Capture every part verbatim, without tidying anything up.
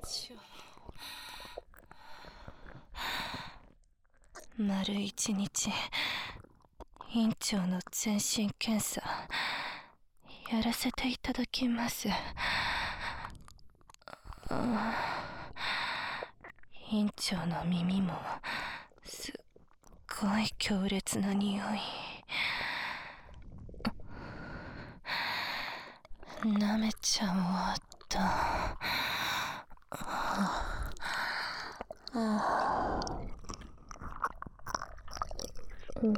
ちょ丸一日院長の全身検査やらせていただきます。院長の耳もすっごい強烈な匂い。舐めちゃ終わった。うん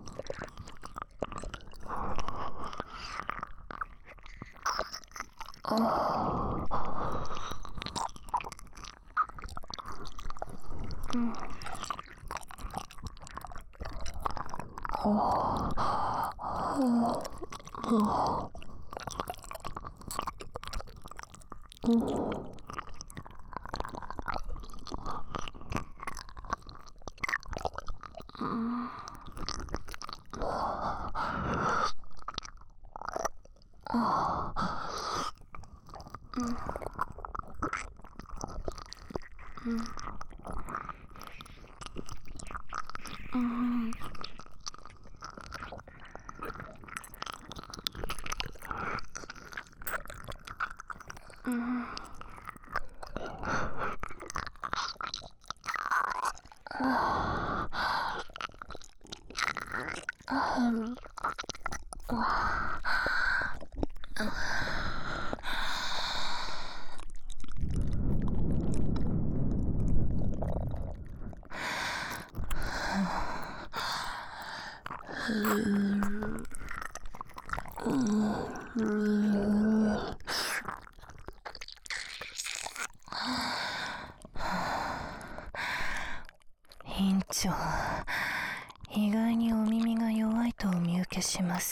院長、意外にお耳が弱いとお見受けします。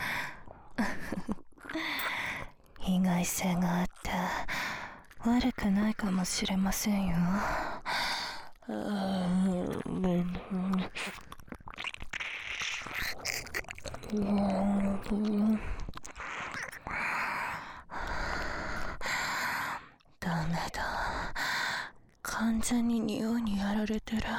意外性があって悪くないかもしれませんよ。ダメだ、完全に匂いにやられてる。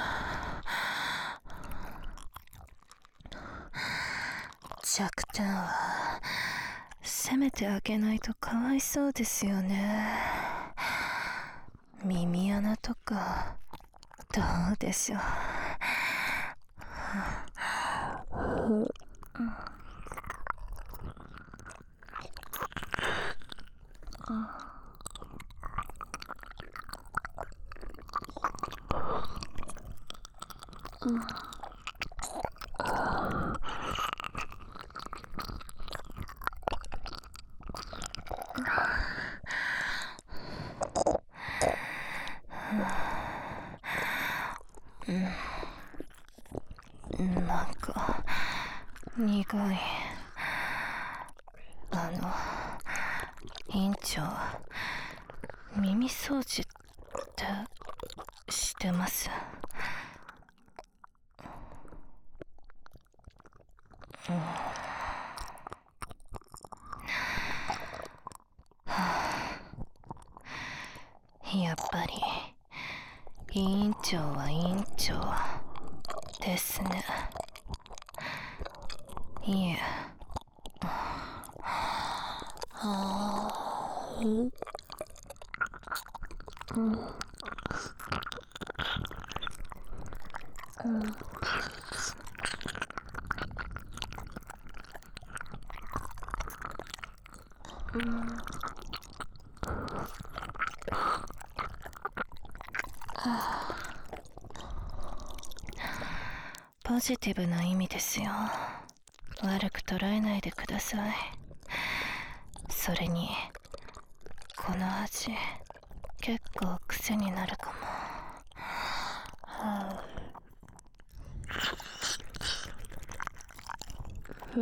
弱点はせめて開けないとかわいそうですよね。耳穴とかどうでしょう。なんか苦い。あの院長、耳掃除ってしてます？うん、やっぱり委員長は委員長ですね。いえ、ポジティブな意味ですよ。悪く捉えないでください。それにこの味結構癖になるかも。うん、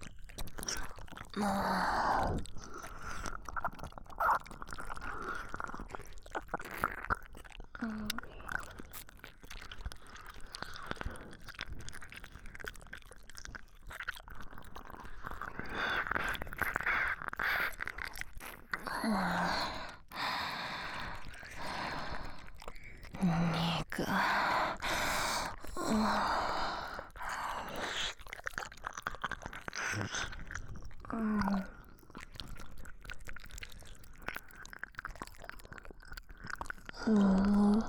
まあうーん。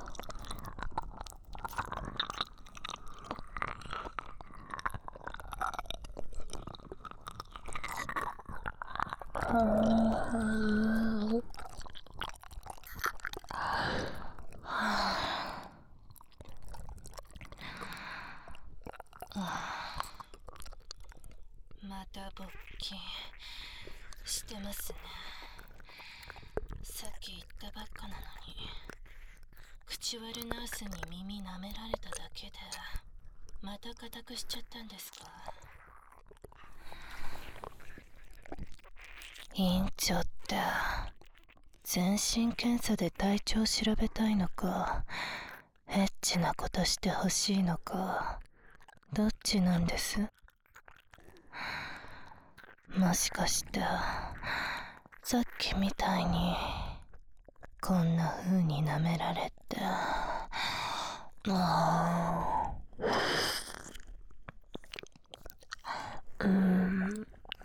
また勃起してますね。さっき言ったばっかなのに、口悪ナースに耳舐められただけでまた固くしちゃったんですか？院長って全身検査で体調調べたいのか、エッチなことしてほしいのか、どっちなんです？もしかしてさっきみたいにこんな風に舐められて、あーうーん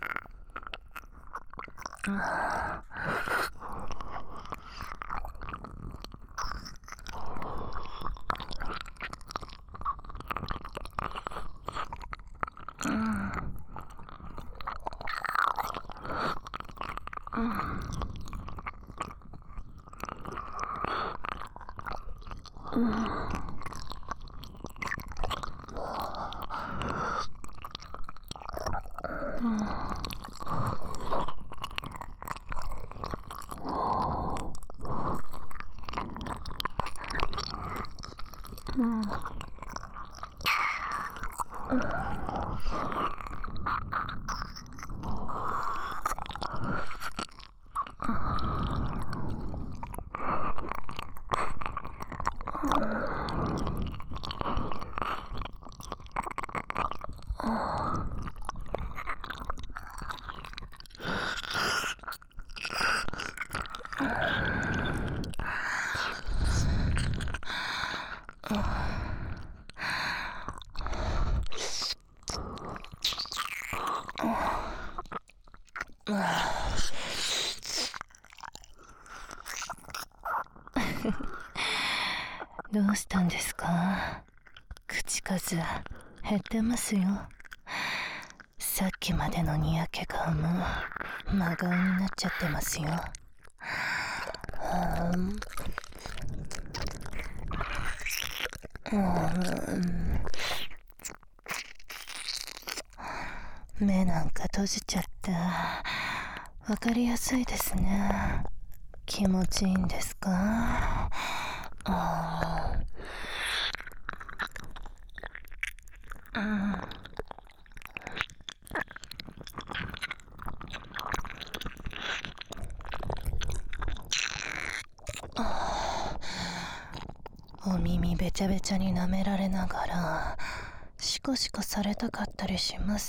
どうしたんですか？口数減ってますよ。さっきまでのにやけ顔も真顔になっちゃってますよ。はーん、目なんか閉じちゃって、わかりやすいですね。気持ちいいんですか？あー、うん、お耳べちゃべちゃに舐められながらシコシコされたかったりします？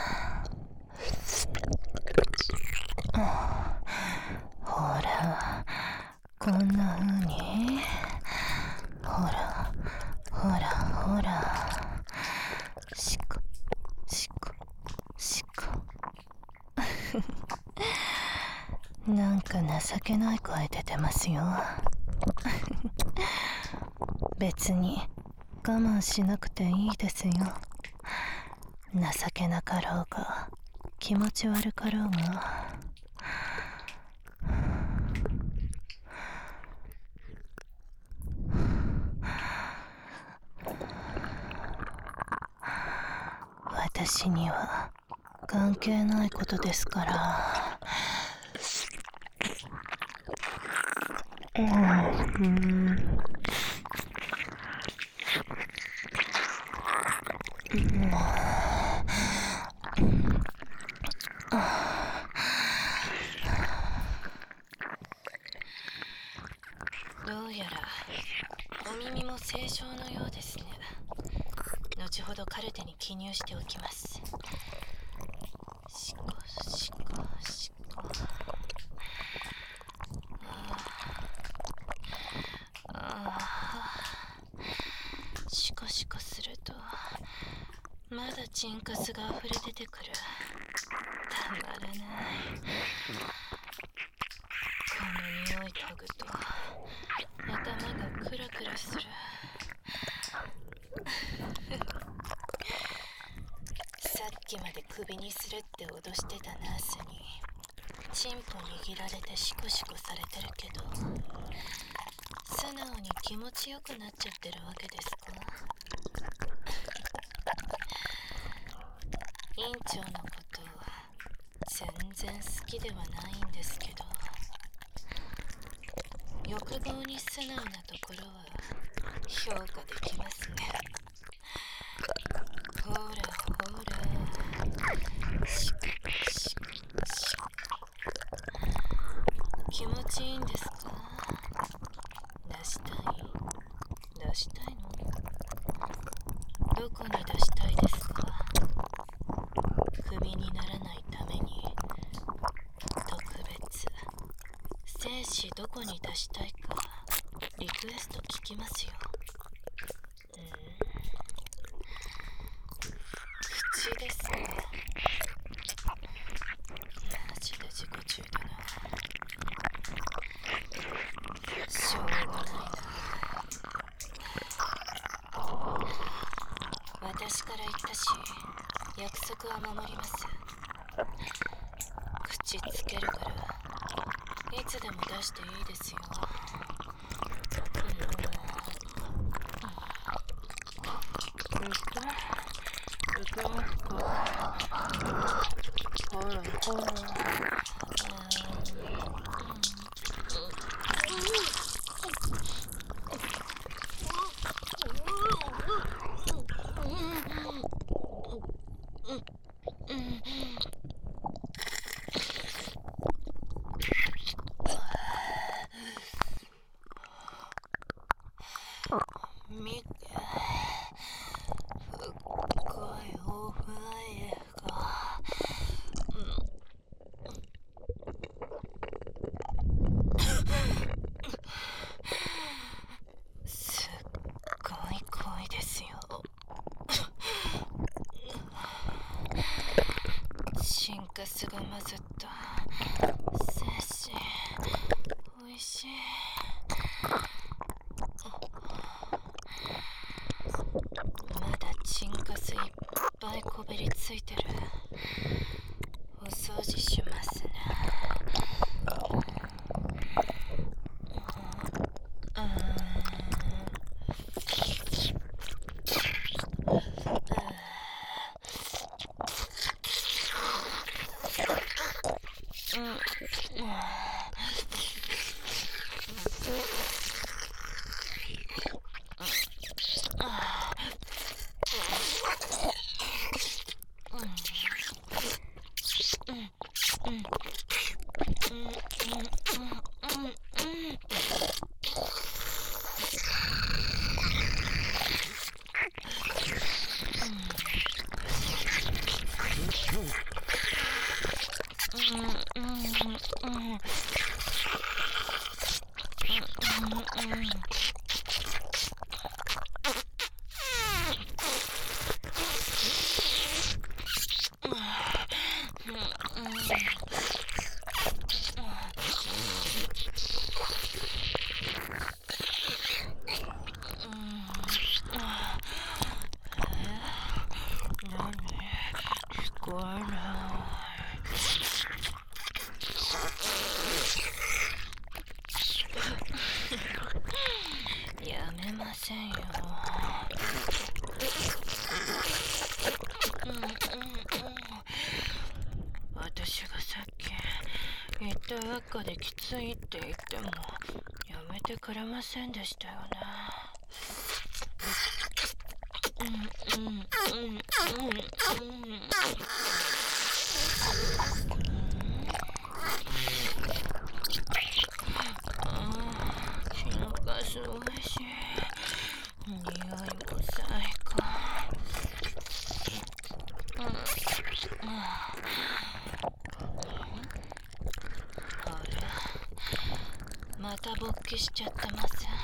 ほら、こんな風に、ほらほらほら、シコシコシコなんか情けない声出てますよ。別に我慢しなくていいですよ。情けなかろうが気持ち悪かろうが。私には関係ないことですから。うん、どうやらお耳も正常のようですね。後ほどカルテに記入しておきます。シコシコシコ。ああ、シコシコするとまだチンカスが溢れ出てくる。たまらない。この匂い嗅ぐと頭チンポ握られてシコシコされてるけど、素直に気持ちよくなっちゃってるわけですか？院長のこと全然好きではないんですけど、欲望に素直なところは評価できますね。ほらほら、シクシクシク。気持ちいいんですか？出したい？出したいの？どこに出したいですか？クビにならないために特別、精子どこに出したいかリクエスト聞きますよ。うん、口ですか？マジで自己中だな。しょうがないな。私から言ったし、約束は守ります。口つけるからいつでも出していいですよ。うん、いけいけますか？ほらほら、見て、深いお前が、すっごい濃いですよ。チンカスが混ざった精子、おいしい。まだチンカスいっぱいこびりついてる。お掃除しますね。やめませんよ。うんうんうん、私がさっき言ったばっかできついって言ってもやめてくれませんでしたよね。うんうんうんうんうん。チンカスおいしい。匂いも最高。うん、うん、あれ、また勃起しちゃってません？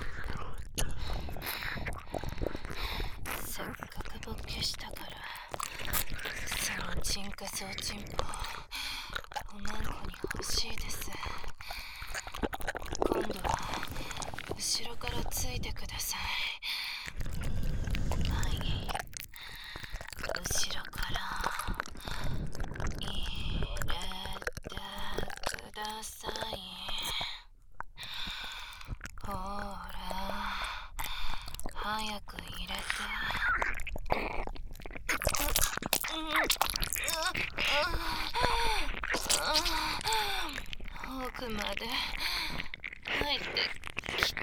せっかく勃起したからそのチンカスおチンポおまんこに欲しいです。今度は後ろからついてください。はい、後ろから入れて奥まで入ってきた。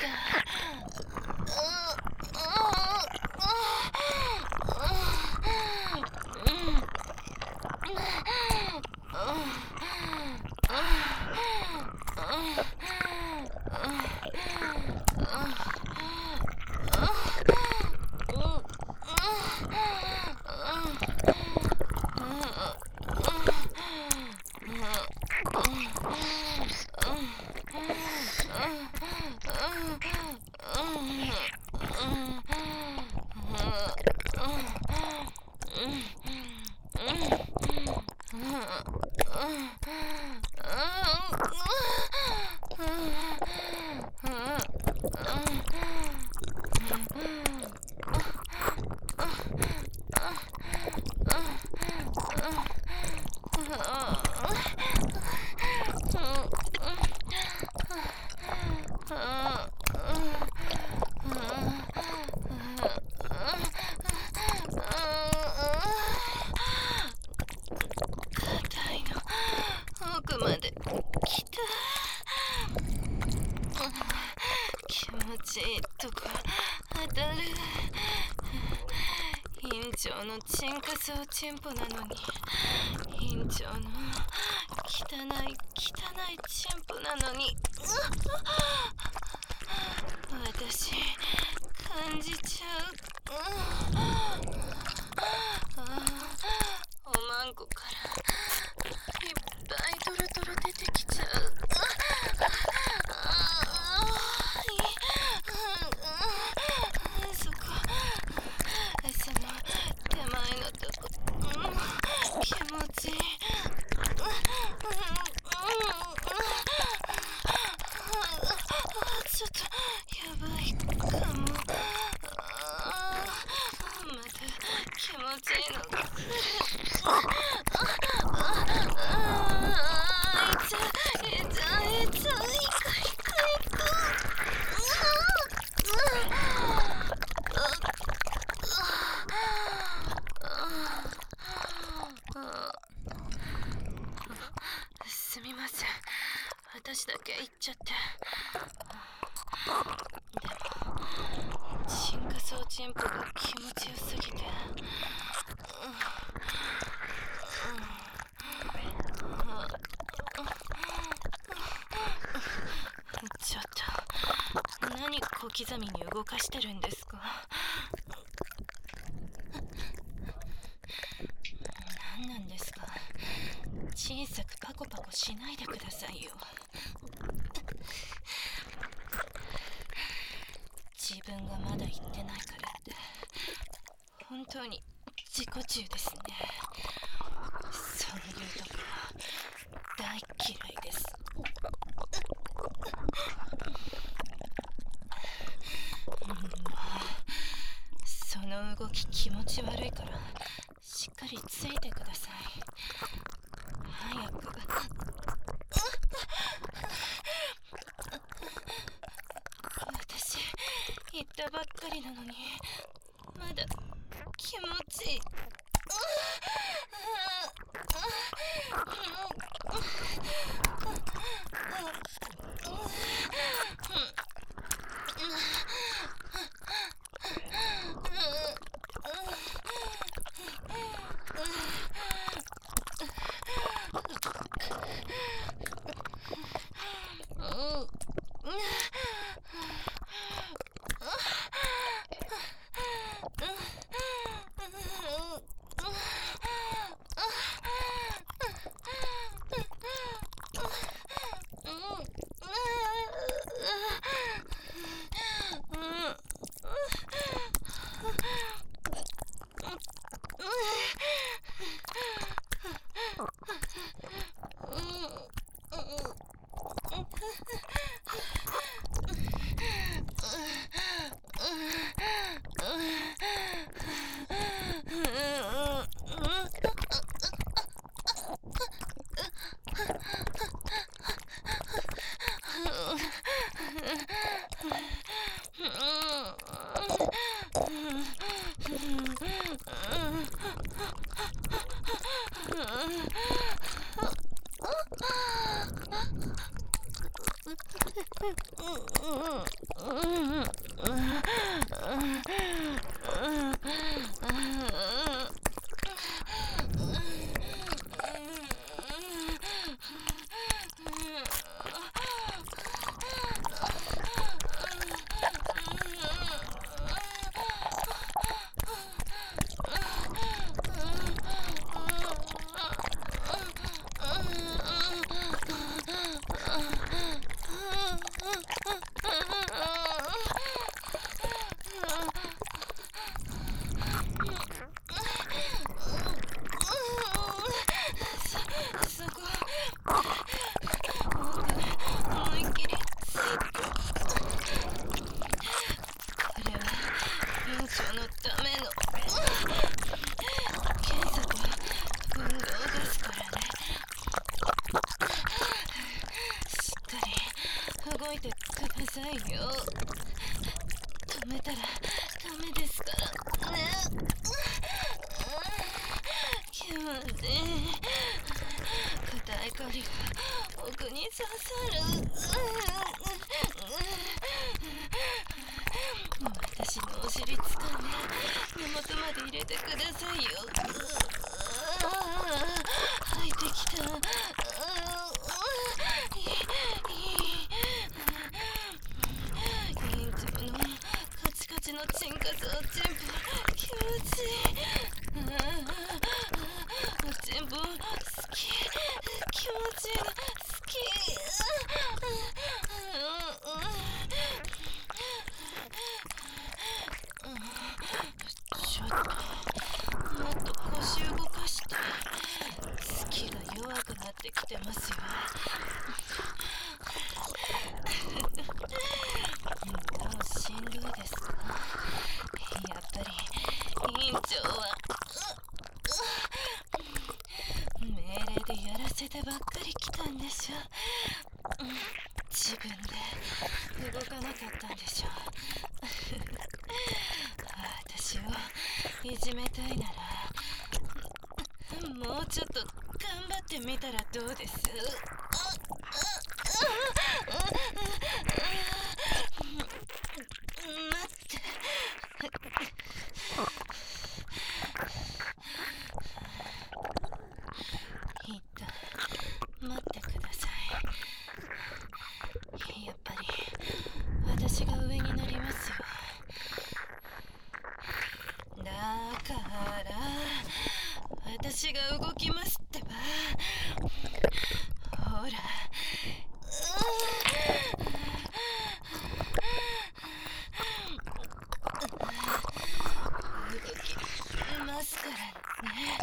奥まで来た。気持ちいいとこ当たる。院長のチンカソーチンポなのに、院長の汚い汚いチンポなのに、私感じちゃう。おまんこからいっぱいトロトロ出てきちゃう。そこ、その手前のとこ、気持ちいい。ちょっとやばいかも。また気持ちいいのが来る。痛い痛い痛い、痛いかいかいか。すみません、私だけ言っちゃって。でもチンカソーチンポが気持ちよすぎて、ちょっと何小刻みに動かしてるんですか？何なんですか？小さくパコパコしないでくださいよ。自分がまだ言ってないからって本当に自己中ですね。そういうとこ大嫌いです。もうその動き気持ち悪いからしっかりついてください。早く。私言ったばっかりなのにまだ気持ちいい。 動いてくださいよ。止めたらダメですからね。気持ちいい。硬い針が奥に刺さる。私のお尻つかんで根元まで入れてくださいよ。入ってきた。のチンカスおちんぽ気持ちいい。おちんぽ好き。気持ちいいの好き。ちょっともっと腰動かして。好きが弱くなってきてますよ。もうしんどいですか？やっぱり委員長は命令でやらせてばっかり来たんでしょ。自分で動かなかったんでしょ。私をいじめたいならもうちょっと頑張ってみたらどうです？待ってください。やっぱり私が上になりますよ。だから私が動きますってば。ほら。動きますからね。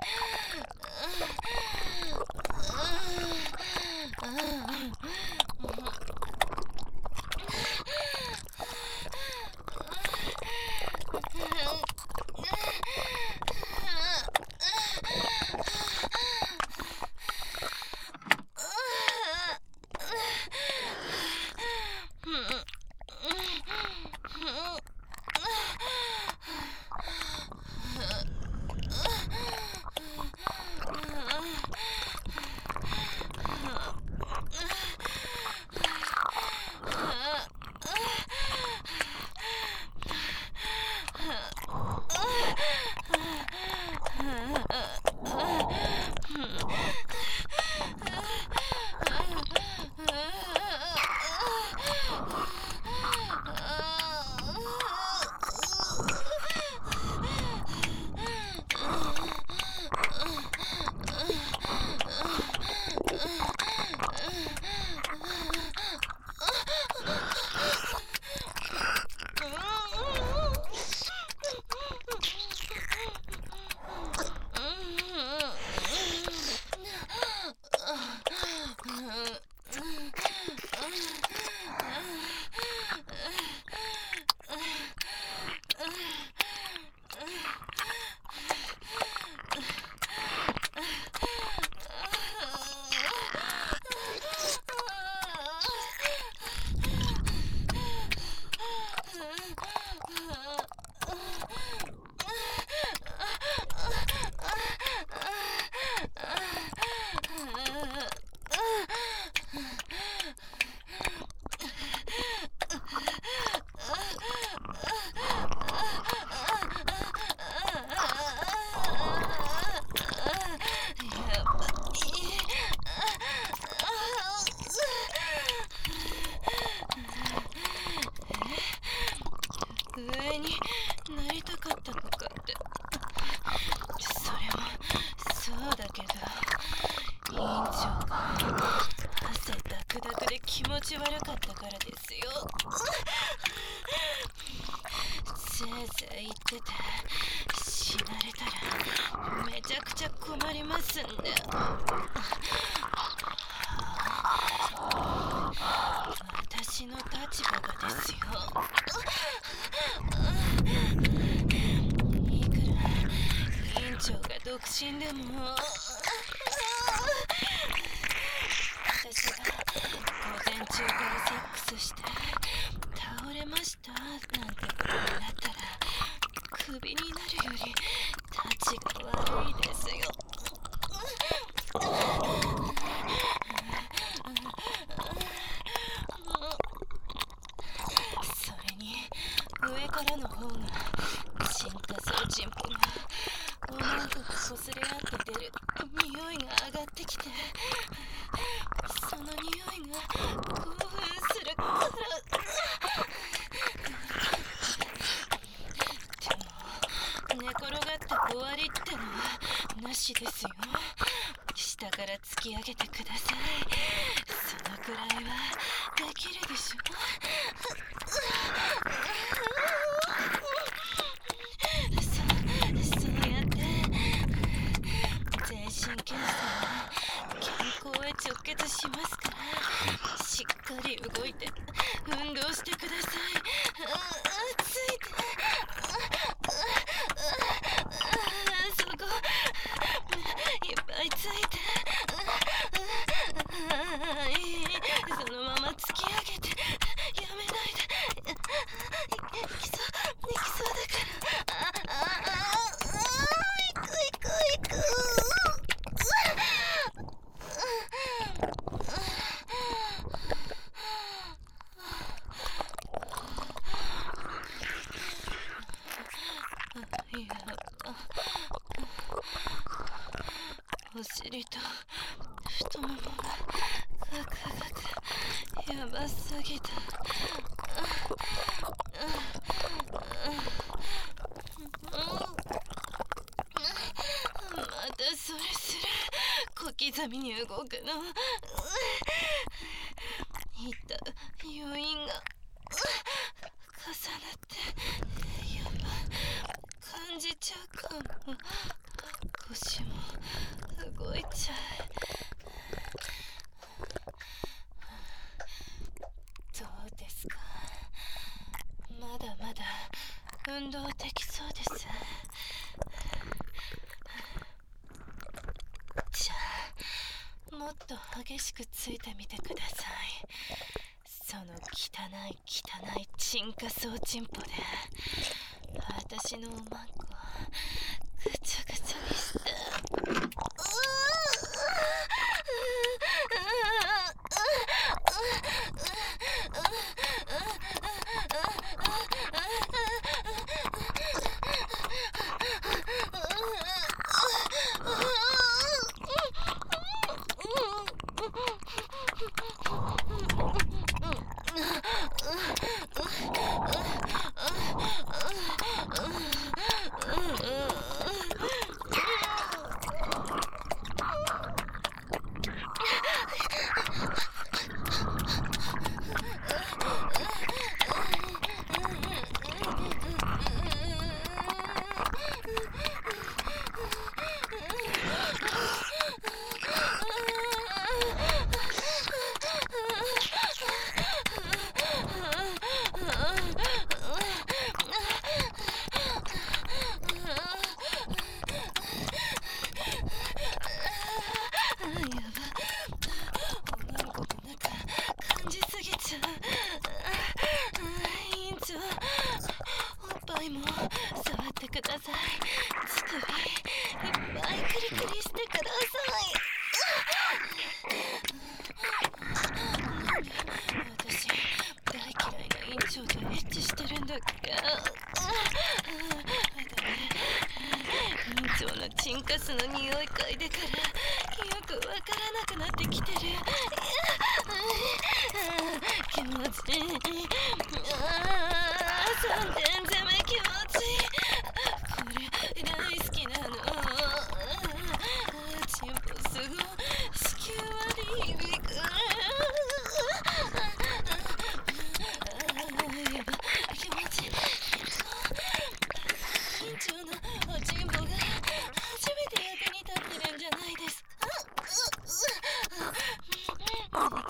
かったのかって。それもそうだけど、委員長が汗ダクダクで気持ち悪かったからですよ。せいぜい言ってて死なれたらめちゃくちゃ困りますんで。私の立場がですよ。いくら委員長が独身でも、私が午前中からセックスして倒れましたなんてことになったらクビになるよりたちが悪いですよ。それに上からの方が進化するチンポが女の子がこすれ合って出る匂いが上がってきて、その匂いが興奮するから。でも寝転がって終わりってのはなしですよ。下から突き上げてください。そのくらいはできるでしょ。そ、そうやって全身検査は健康へ直結しますから、しっかり動いて運動してください。ついて、そこいっぱいついて、そのまま突き上げてやめないで。いきそう、いきそうだから。いくいくいく。いや、お尻と太ももがガクガクやばすぎた。またそれする小刻みに動くの。いった余韻が重なってやば感じちゃうかも。腰も動いちゃう。どうですか？まだまだ運動できそうです。じゃあもっと激しくついてみてください。その汚い汚いチンカソーチンポで私のおまんこぐちゃぐちゃにして。も触ってください。乳首いっぱいクリクリしてください。私大嫌いな院長とエッチしてるんだっけ。院長のチンカスの匂い嗅いでからよくわからなくなってきてる。気持ちいい。ああ、三点攻め気持ちいい。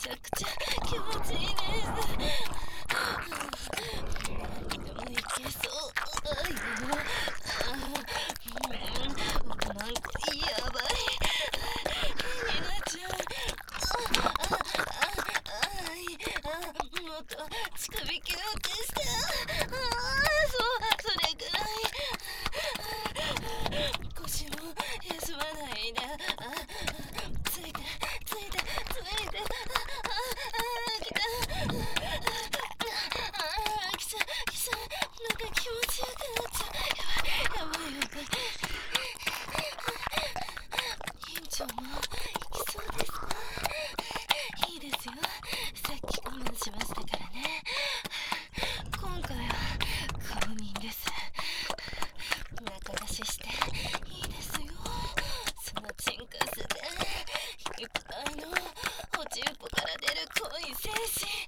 ちゃくちゃ気持ちいいです。でもいけそう。あいや、なんかやばい。になっちゃう。ああああいあもっと近づきようってして。ああそうそれぐらい。腰も休まないな。あついてついてついて。ああ来た。ああ来た来た。なんか気持ちよくなっちゃう。やばいやばいやばい。院長も行きそうですか？いいですよ。さっき我慢しましたからね。今回は公認です。仲出ししていいですよ。そのチンカスでいっぱいのおちんぽから出る濃い精神